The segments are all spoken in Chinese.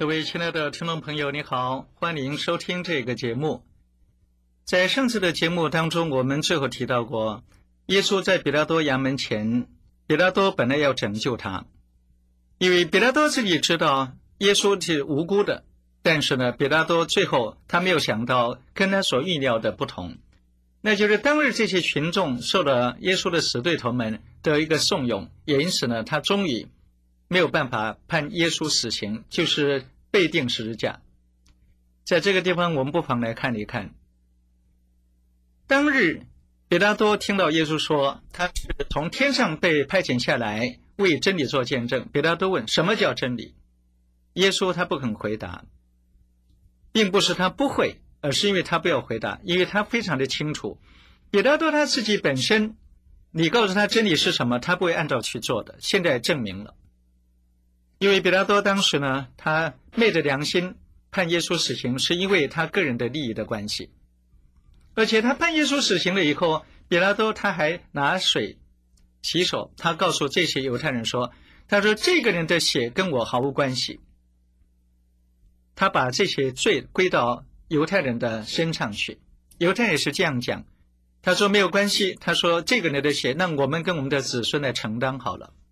各位亲爱的听众朋友，你好，欢迎收听这个节目。在上次的节目当中，我们最后提到过，耶稣在比拉多衙门前，比拉多本来要拯救他，因为比拉多自己知道耶稣是无辜的，但是呢，比拉多最后他没有想到跟他所预料的不同，那就是当日这些群众受了耶稣的死对头们的一个怂恿，也因此呢，他终于没有办法判耶稣死刑，就是被钉十字架。在这个地方我们不妨来看一看，当日比拉多听到耶稣说他是从天上被派遣下来为真理做见证，比拉多问什么叫真理，耶稣他不肯回答，并不是他不会，而是因为他不要回答，因为他非常的清楚比拉多他自己本身，你告诉他真理是什么，他不会按照去做的。现在证明了，因为比拉多当时呢，他昧着良心判耶稣死刑，是因为他个人的利益的关系。而且他判耶稣死刑了以后，比拉多他还拿水洗手，他告诉这些犹太人说，他说这个人的血跟我毫无关系，他把这些罪归到犹太人的身上去。犹太人也是这样讲，他说没有关系，他说这个人的血让我们跟我们的子孙来承担好了。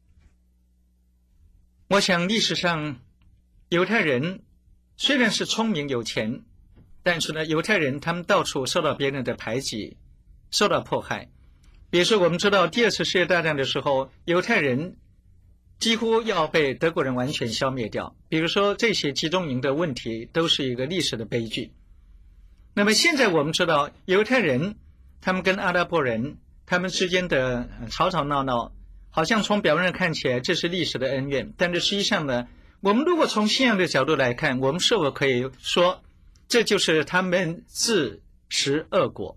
我想历史上犹太人虽然是聪明有钱，但是呢，犹太人他们到处受到别人的排挤，受到迫害。比如说我们知道第二次世界大战的时候，犹太人几乎要被德国人完全消灭掉，比如说这些集中营的问题都是一个历史的悲剧。那么现在我们知道犹太人他们跟阿拉伯人他们之间的吵吵闹闹，好像从表面上看起来这是历史的恩怨，但是实际上呢，我们如果从信仰的角度来看，我们是否可以说这就是他们自食恶果。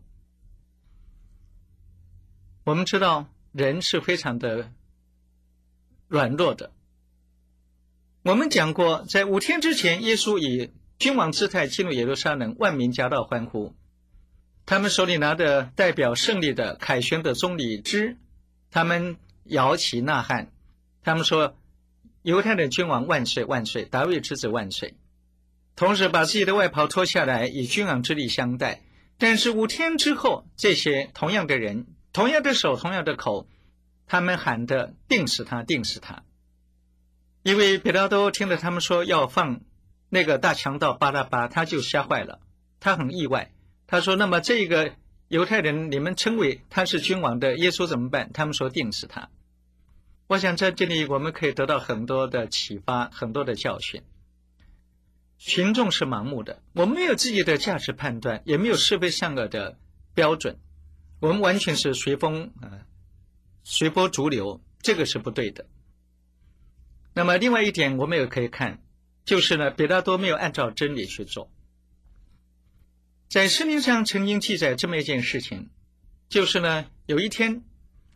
我们知道人是非常的软弱的，我们讲过在5天之前，耶稣以君王姿态进入耶路撒冷，万民夹道欢呼，他们手里拿着代表胜利的凯旋的棕榈枝，他们摇旗呐喊，他们说犹太的君王万岁万岁，大卫之子万岁，同时把自己的外袍脱下来以君王之礼相待。但是5天之后，这些同样的人，同样的手，同样的口，他们喊的定死他，定死他。因为比拉多听了他们说要放那个大强盗巴拉巴，他就吓坏了，他很意外，他说那么这个犹太人你们称为他是君王的耶稣怎么办？他们说定死他。我想在这里我们可以得到很多的启发，很多的教训。群众是盲目的，我们没有自己的价值判断，也没有是非善恶的标准，我们完全是随波逐流，这个是不对的。那么另外一点我们也可以看，就是呢，比拉多没有按照真理去做。在圣经上曾经记载这么一件事情，就是呢，有一天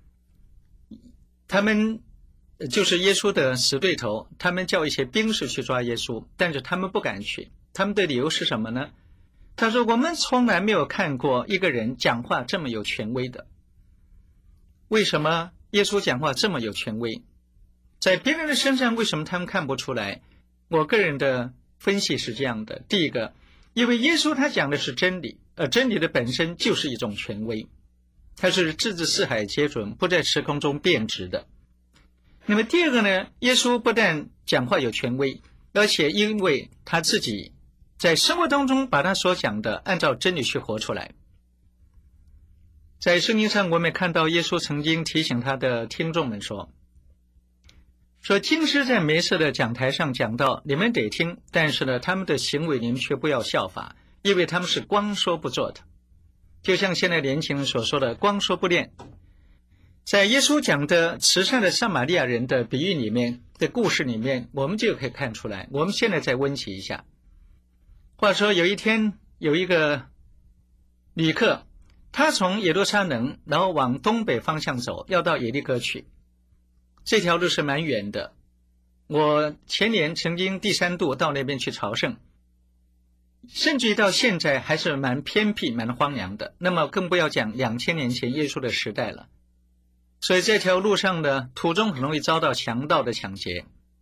他们就是耶稣的死对头，他们叫一些兵士去抓耶稣，但是他们不敢去，他们的理由是什么呢？他说我们从来没有看过一个人讲话这么有权威的。为什么耶稣讲话这么有权威？在别人的身上为什么他们看不出来？我个人的分析是这样的，第一个，因为耶稣他讲的是真理，而真理的本身就是一种权威，它是置之四海皆准，不在时空中变质的。那么第二个呢，耶稣不但讲话有权威，而且因为他自己在生活当中把他所讲的按照真理去活出来。在圣经上我们也看到耶稣曾经提醒他的听众们说经师在梅瑟的讲台上讲到，你们得听，但是呢，他们的行为你们却不要效法，因为他们是光说不做的。就像现在年轻人所说的光说不练。在耶稣讲的慈善的撒玛利亚人的比喻里面的故事里面，我们就可以看出来。我们现在再温习一下。话说有一天有一个旅客，他从耶路撒冷然后往东北方向走，要到耶利哥去。这条路是蛮远的，我前年曾经第3度到那边去朝圣，甚至于到现在还是蛮偏僻蛮荒凉的，那么更不要讲2000年前耶稣的时代了。所以这条路上的途中很容易遭到强盗的抢劫，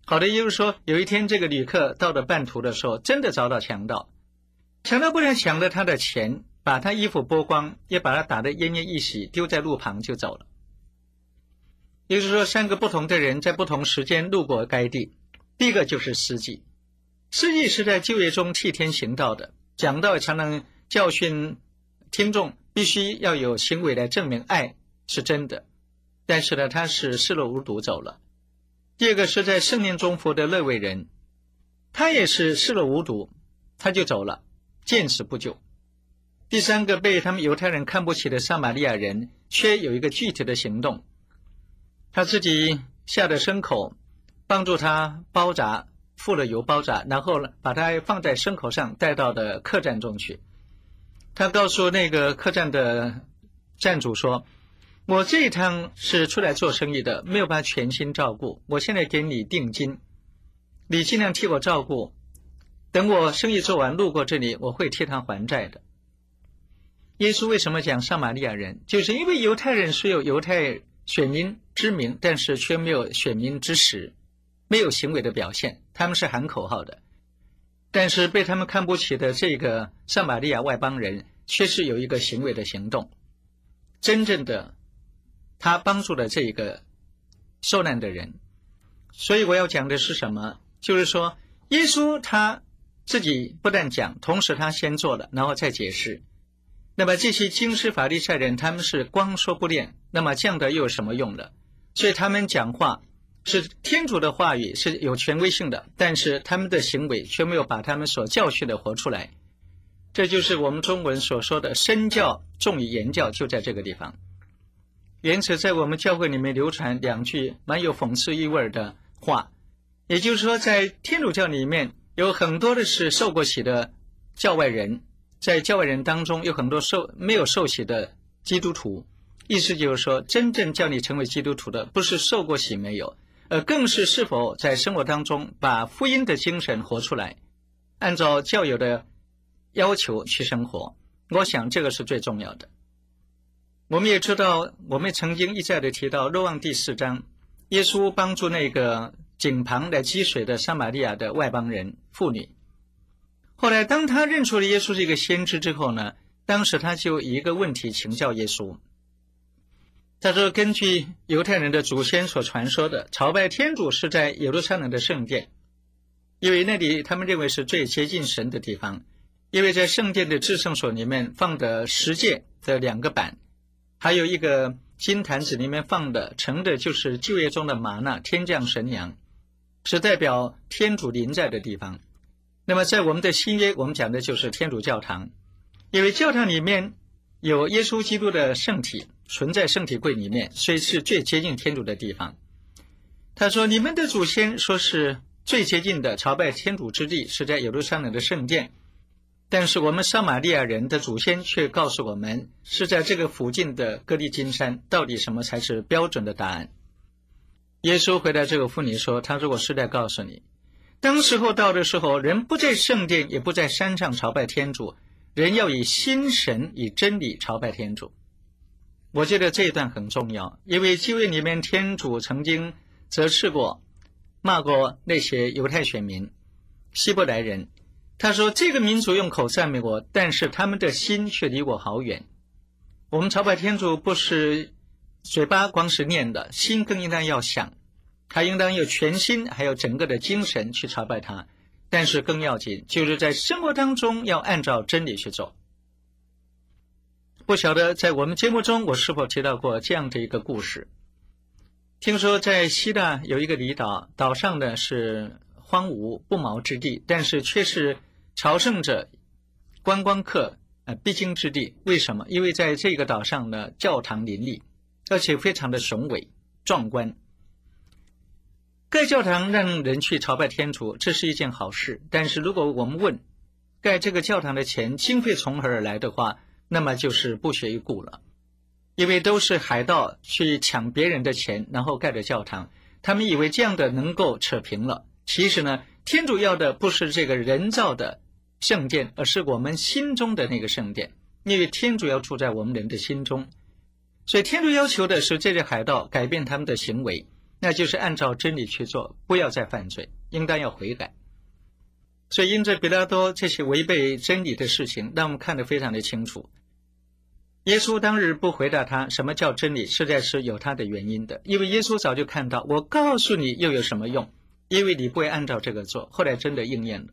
好的，也就是说，有一天这个旅客到了半途的时候，真的遭到强盗。强盗不但抢了他的钱，把他衣服剥光，也把他打得奄奄一息，丢在路旁就走了。也就是说，3个不同的人在不同时间路过该地。第一个就是司祭，司祭是在旧约中替天行道的，讲道才能教训听众，必须要有行为来证明爱是真的。但是呢，他是视若无睹走了。第二个是在圣殿中服的利未人，他也是视若无睹，他就走了，见死不救。第三个被他们犹太人看不起的撒玛利亚人，却有一个具体的行动，他自己下的牲口帮助他包扎，付了油包扎，然后把它放在牲口上带到的客栈中去。他告诉那个客栈的站主说，我这一趟是出来做生意的，没有办法全心照顾，我现在给你定金，你尽量替我照顾，等我生意做完路过这里，我会替他还债的。耶稣为什么讲撒玛利亚人？就是因为犹太人虽有犹太选民之名，但是却没有选民之实，没有行为的表现，他们是喊口号的。但是被他们看不起的这个撒玛利亚外邦人，却是有一个行为的行动，真正的他帮助了这个受难的人。所以我要讲的是什么？就是说耶稣他自己不但讲，同时他先做了，然后再解释。那么这些经师法利赛人，他们是光说不练，那么这样的又有什么用呢？所以他们讲话是天主的话语，是有权威性的，但是他们的行为却没有把他们所教训的活出来。这就是我们中文所说的身教重于言教，就在这个地方。因此在我们教会里面流传2句蛮有讽刺意味的话，也就是说在天主教里面有很多的是受过洗的教外人，在教外人当中有很多没有受洗的基督徒。意思就是说，真正叫你成为基督徒的不是受过洗没有，更是否在生活当中把福音的精神活出来，按照教友的要求去生活。我想这个是最重要的。我们也知道，我们曾经一再的提到若望第4章，耶稣帮助那个井旁来积水的撒玛利亚的外邦人妇女。后来当他认出了耶稣是一个先知之后呢，当时他就以一个问题请教耶稣。他说，根据犹太人的祖先所传说的，朝拜天主是在耶路撒冷的圣殿，因为那里他们认为是最接近神的地方，因为在圣殿的至圣所里面放的十诫的2个板，还有一个金坛子里面放的盛的就是旧约中的玛纳，天降神粮，是代表天主临在的地方。那么在我们的新约，我们讲的就是天主教堂，因为教堂里面有耶稣基督的圣体存在圣体柜里面，所以是最接近天主的地方。他说，你们的祖先说是最接近的朝拜天主之地是在耶路撒冷的圣殿，但是我们撒玛利亚人的祖先却告诉我们是在这个附近的戈利金山。到底什么才是标准的答案？耶稣回答这个妇女说，他说，我实在告诉你，当时候到的时候，人不在圣殿也不在山上朝拜天主，人要以心神以真理朝拜天主。我觉得这一段很重要，因为旧约里面天主曾经责斥过骂过那些犹太选民希伯来人，他说这个民族用口赞美我，但是他们的心却离我好远。我们朝拜天主不是嘴巴光是念的，心更应当要想，还应当有全心还有整个的精神去朝拜他，但是更要紧就是在生活当中要按照真理去做。不晓得在我们节目中我是否提到过这样的一个故事。听说在希腊有一个离岛，岛上的是荒芜不毛之地，但是却是朝圣者观光客必经之地。为什么？因为在这个岛上的教堂林立，而且非常的雄伟壮观。盖教堂让人去朝拜天主，这是一件好事，但是如果我们问盖这个教堂的钱经费从何而来的话，那么就是不学一顾了。因为都是海盗去抢别人的钱，然后盖的教堂，他们以为这样的能够扯平了。其实呢，天主要的不是这个人造的圣殿，而是我们心中的那个圣殿，因为天主要住在我们人的心中。所以天主要求的是这些海盗改变他们的行为， 那就是按照真理去做，不要再犯罪，应当要悔改。所以因着彼拉多这些违背真理的事情，让我们看得非常的清楚。耶稣当日不回答他什么叫真理，实在是有他的原因的，因为耶稣早就看到，我告诉你又有什么用，因为你不会按照这个做。后来真的应验了。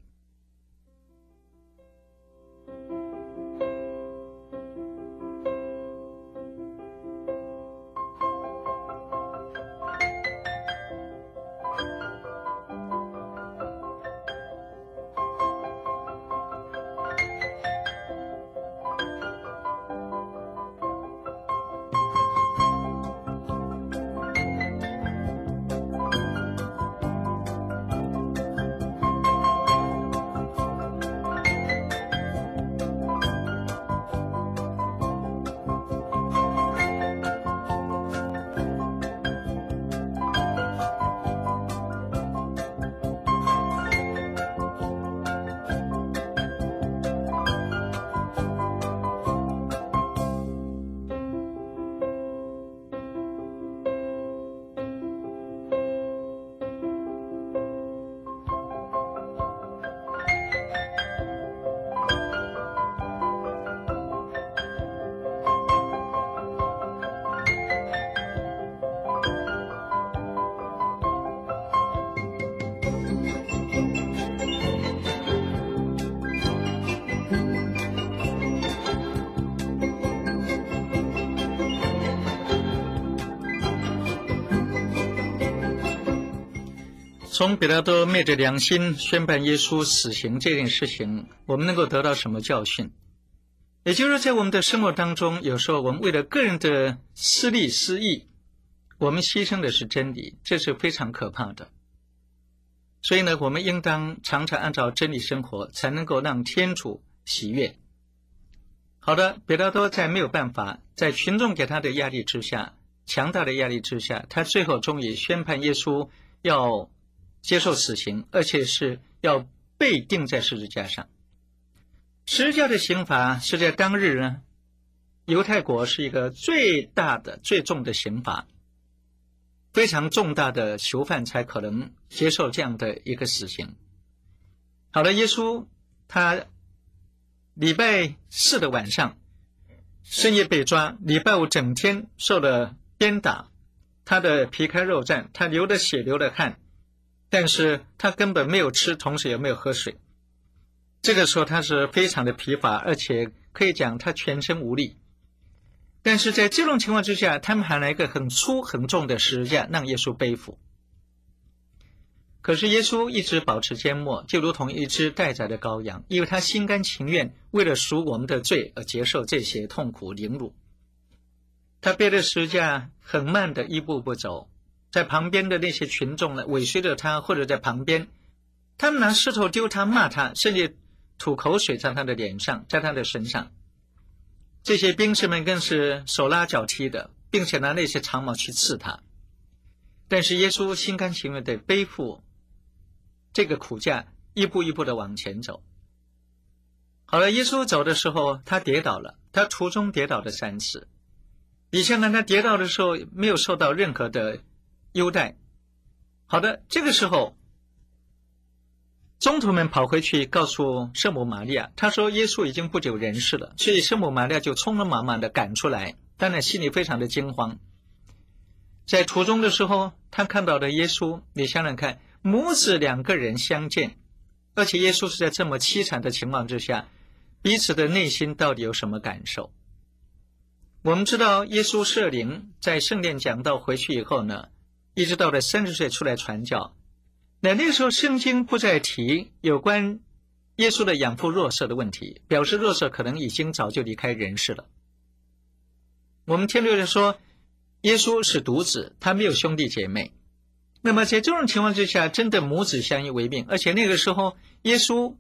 从彼拉多昧着良心宣判耶稣死刑这件事情，我们能够得到什么教训？也就是在我们的生活当中，有时候我们为了个人的私利私义，我们牺牲的是真理，这是非常可怕的。所以呢，我们应当常常按照真理生活，才能够让天主喜悦。好的，彼拉多在没有办法，在群众给他的压力之下，强大的压力之下，他最后终于宣判耶稣要接受死刑，而且是要被钉在十字架上。十字架的刑罚是在当日呢，犹太国是一个最大的最重的刑罚，非常重大的囚犯才可能接受这样的一个死刑。好了，耶稣他礼拜四的晚上深夜被抓，礼拜五整天受了鞭打，他的皮开肉绽，他流了血流了汗，但是他根本没有吃，同时也没有喝水。这个时候他是非常的疲乏，而且可以讲他全身无力。但是在这种情况之下，他们还拿一个很粗很重的十字架让耶稣背负。可是耶稣一直保持缄默，就如同一只待宰的羔羊，因为他心甘情愿为了赎我们的罪而接受这些痛苦凌辱。他背着十字架很慢的一步步走，在旁边的那些群众呢，尾随着他，或者在旁边，他们拿石头丢他，骂他，甚至吐口水在他的脸上，在他的身上。这些兵士们更是手拉脚踢的，并且拿那些长矛去刺他。但是耶稣心甘情愿地背负这个苦架，一步一步地往前走。好了，耶稣走的时候他跌倒了，他途中跌倒了3次。你想看他跌倒的时候没有受到任何的优待。好的，这个时候宗徒们跑回去告诉圣母玛利亚，他说耶稣已经不久人世了，所以圣母玛利亚就匆匆忙忙地赶出来，当然心里非常的惊慌。在途中的时候，他看到了耶稣，你想想看，母子2个人相见，而且耶稣是在这么凄惨的情况之下，彼此的内心到底有什么感受？我们知道耶稣设灵，在圣殿讲道回去以后呢，一直到了30岁出来传教。那个时候圣经不再提有关耶稣的养父若瑟的问题，表示若瑟可能已经早就离开人世了。我们天主教说耶稣是独子，他没有兄弟姐妹。那么在这种情况之下，真的母子相依为命，而且那个时候耶稣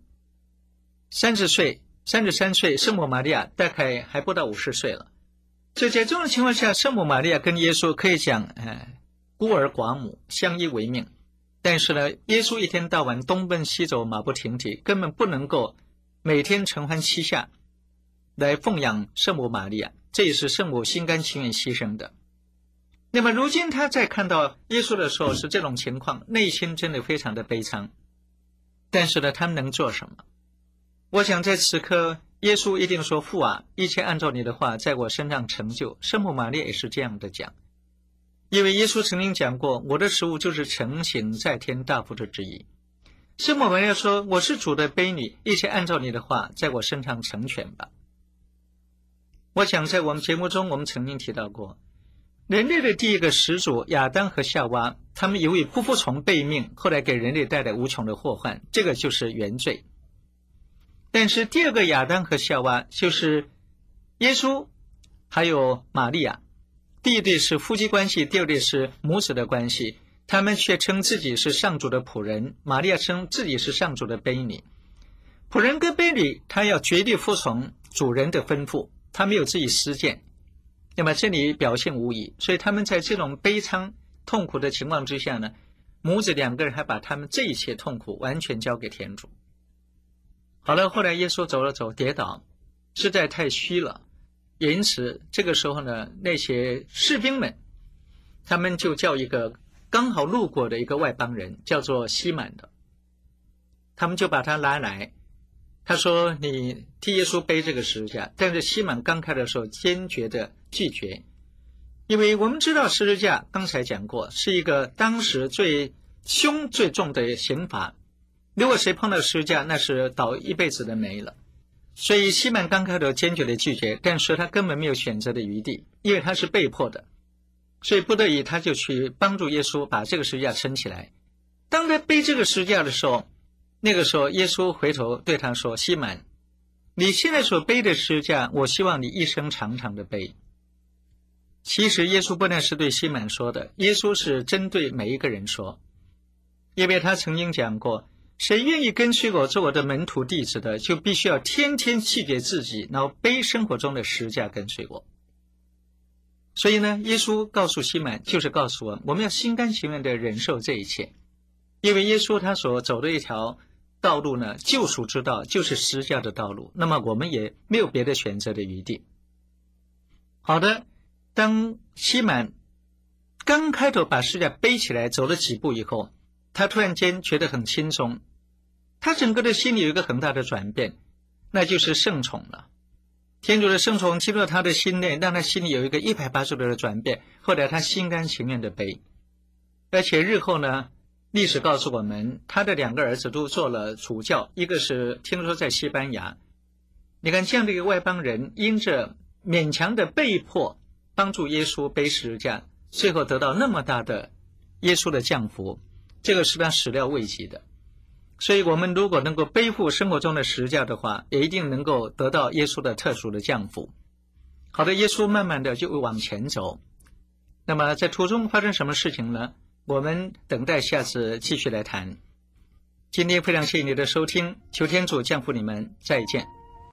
30岁、33岁，圣母玛利亚大概还不到50岁了。所以在这种情况下，圣母玛利亚跟耶稣可以讲孤儿寡母，相依为命。但是呢，耶稣一天到晚东奔西走，马不停蹄，根本不能够每天承欢膝下来奉养圣母玛利亚，这也是圣母心甘情愿牺牲的。 那么如今他在看到耶稣的时候是这种情况，内心真的非常的悲伤。但是呢，他们能做什么？我想在此刻，耶稣一定说：父啊，一切按照你的话在我身上成就。圣母玛利亚也是这样的讲，因为耶稣曾经讲过，我的食物就是承行在天大父的旨意。圣母玛利亚说：我是主的婢女，一切按照你的话在我身上成全吧。我想在我们节目中我们曾经提到过，人类的第一个始祖亚当和夏娃，他们由于不服从悖命，后来给人类带来无穷的祸患，这个就是原罪。但是第二个亚当和夏娃就是耶稣还有玛利亚，第一对是夫妻关系，第二对是母子的关系，他们却称自己是上主的仆人，玛利亚称自己是上主的婢女。仆人跟婢女他要绝对服从主人的吩咐，他没有自己私见，那么这里表现无疑。所以他们在这种悲伤痛苦的情况之下呢，母子两个人还把他们这一切痛苦完全交给天主。好了，后来耶稣走了走，跌倒，实在太虚了，也因此这个时候呢，那些士兵们他们就叫一个刚好路过的一个外邦人，叫做西满的，他们就把他拉来，他说你替耶稣背这个十字架。但是西满刚开的时候坚决的拒绝，因为我们知道十字架刚才讲过是一个当时最凶最重的刑罚，如果谁碰到十字架，那是倒一辈子的霉了。所以西满刚开头坚决的拒绝，但是他根本没有选择的余地，因为他是被迫的，所以不得已他就去帮助耶稣把这个十字架撑起来。当他背这个十字架的时候，那个时候耶稣回头对他说：西满，你现在所背的十字架，我希望你一生长长的背。其实耶稣不但是对西满说的，耶稣是针对每一个人说，因为他曾经讲过，谁愿意跟随我做我的门徒弟子的，就必须要天天弃绝自己，然后背生活中的十字架跟随我。所以呢，耶稣告诉西满，就是告诉我们要心甘情愿的忍受这一切，因为耶稣他所走的一条道路呢，救赎之道就是十字架的道路，那么我们也没有别的选择的余地。好的，当西满刚开头把十字架背起来走了几步以后，他突然间觉得很轻松，他整个的心里有一个很大的转变，那就是圣宠了。天主的圣宠进入他的心内，让他心里有一个180度的转变，后来他心甘情愿的背。而且日后呢，历史告诉我们，他的2个儿子都做了主教，一个是听说在西班牙。你看这样的一个外邦人，因着勉强的被迫帮助耶稣背十字架，最后得到那么大的耶稣的降福，这个是他始料未及的。所以我们如果能够背负生活中的十字架的话，也一定能够得到耶稣的特殊的降福。好的，耶稣慢慢的就往前走。那么在途中发生什么事情呢？我们等待下次继续来谈。今天非常谢谢你的收听，求天主降福你们，再见。